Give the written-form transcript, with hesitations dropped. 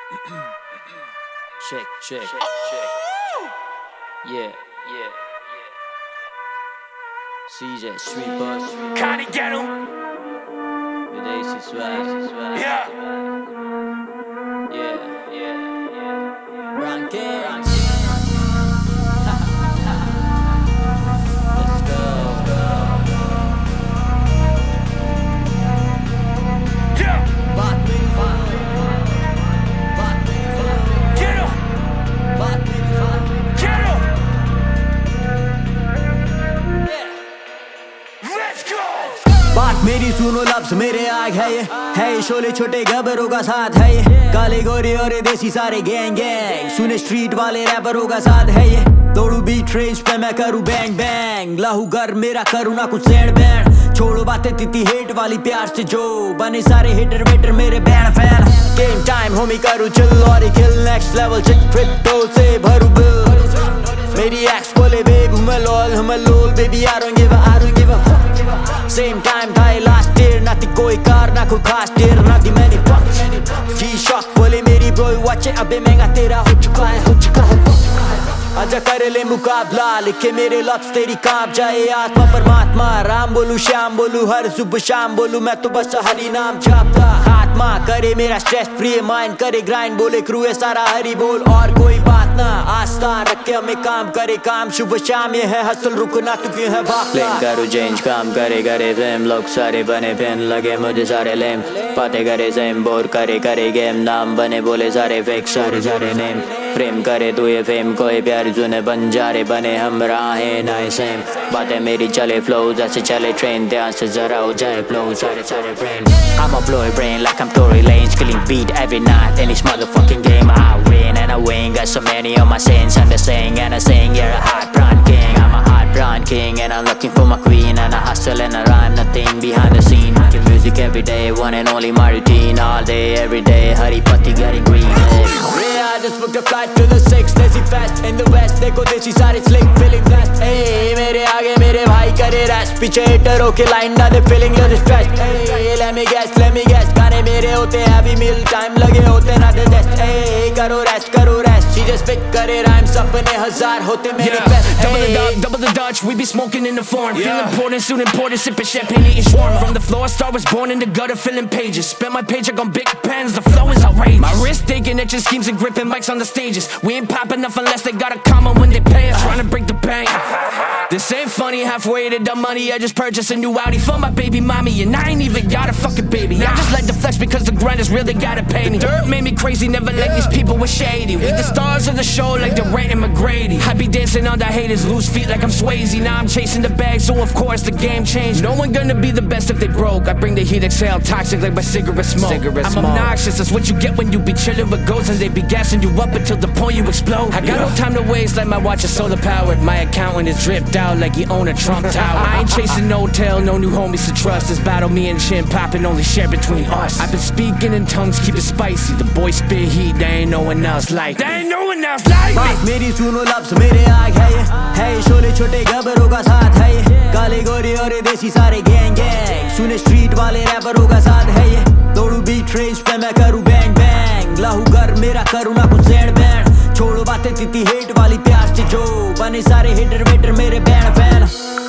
Check. Yeah. CJ, Street Bus. Connie get him. With AC Swag. Yeah. Brown Kings. Let's go. Yeah. Baat meri faal. Get him. Get him. Let's go. बात मेरी सुनो लफ्ज मेरे आग है ये शोले छोटे गबरों का साथ है ये काले गोरे और देसी सारे गैंग सुने स्ट्रीट वाले रैपरों का साथ है ये दौड़ू बीट रेंज पे मैं करूँ बैंग बैंग लाहू घर मेरा करूँ ना कुछ सैंड बैंड छोड़ो बातें तिती हेट वाली प्यार से जो बने सारे हिटर वेटर मेरे band fan game time homie करूँ चिल और kill next level chick crypto से भरू बिल मेरी एक्स बोले बेबी मैं lol baby I don't give a Same time था last year ना थी कोई कार ना कोई खास टेर ना थी मैंने पक्ष G-Shock बोले मेरी bro watch it अबे महंगा तेरा हो चुका है आजा कर ले मुकाबला लिखे मेरे लफ्ज तेरी कांप जाए आत्मा परमात्मा राम बोलू श्याम बोलू हर सुबह शाम बोलू मैं तो बस हरी नाम जापता आत्मा करे मेरा स्ट्रेस फ्री माइंड करे ग्राइंड बोले क्रू है सारा हरी बोल और कोई बात ना आस्था रख के हमें काम करे काम सुबह शाम ये है हसल रुकना तू क्यों है भाग प्लेन करूँ चेंज काम करे फेम लोग सारे बने फैन लगे मुझे सारे लेम बातें करे सेम बोर करे गेम नाम बने बोले सारे फेक सारे नेम प्रेम करे तू ये फेम कोई प्यार सुने बंजारे बने हम राहें नाए सेम बातें मेरी चले फ्लो जैसे चले ट्रेन ध्यान से जरा हो जाए फ्लो सारे brain I'm a blow brain like I'm Tory Lanez killing beat every night in this motherfucking game I win and I win got so many of my sins and I sing you're a hot brown king I'm a hot brown king and I'm looking for my queen and I hustle and I rhyme nothing behind the scene making music every day one and only my routine all day every day Hari Patti getting green Yeah, I just booked a flight to the 6 Desi fast in the west देखो देसी सारे slick feeling blessed Hey मेरे आगे मेरे भाई करे rash पीछे हिटरों के लाइन ना दे feeling you're stressed Hey let me guess गाने मेरे होते heavy meal time लगे होते ना दे test Hey करो rest she just pick करे rhymes अपने हजार होते मेरे best Double the Dutch, we be smoking in the foreign Feel important, suit important, sipping champagne, eating shawarma From the floor, star was born in the gutter, filling pages Spent my paycheck on big pens, the flow is outrageous My wrist taking itching schemes and gripping mics on the stages We ain't popping enough unless they got a comma when they pay us Trying to break the bank This ain't funny, halfway to the money I just purchased a new Audi for my baby mommy And I ain't even got a fucking baby I just like to flex because the grind is real, they gotta pay me Dirt made me crazy, never like these people were shady We the stars of the show like Durant and McGrady I be dancing on the haters, loose feet like I'm Swayze Now I'm chasing the bag, so of course the game changed No one gonna be the best if they broke I bring the heat, exhale, toxic like my cigarette smoke I'm obnoxious, that's what you get when you be chilling with ghosts And they be gassing you up until the point you explode I got no time to waste like my watch is solar powered My accountant is dripped out like he own a Trump tower I ain't chasing no tail, no new homies to trust This battle me and Chin poppin' only share between us I've been speaking in tongues, keep it spicy The boy spit heat, there ain't no one else like me बात मेरी सुनो लफ्ज मेरे आग है ये शोले छोटे गबरों का साथ है ये काले गोरे और देसी सारे गैंग सुने स्ट्रीट वाले रैपरों का साथ है ये दौड़ू बीट रेंज पे मैं करूँ बैंग बैंग लाहू घर मेरा करूँ ना कुछ सैंड बैंड छोड़ो बातें तिती हेट वाली प्यार से जो बने सारे हिटर वेटर मेरे बैंड फैन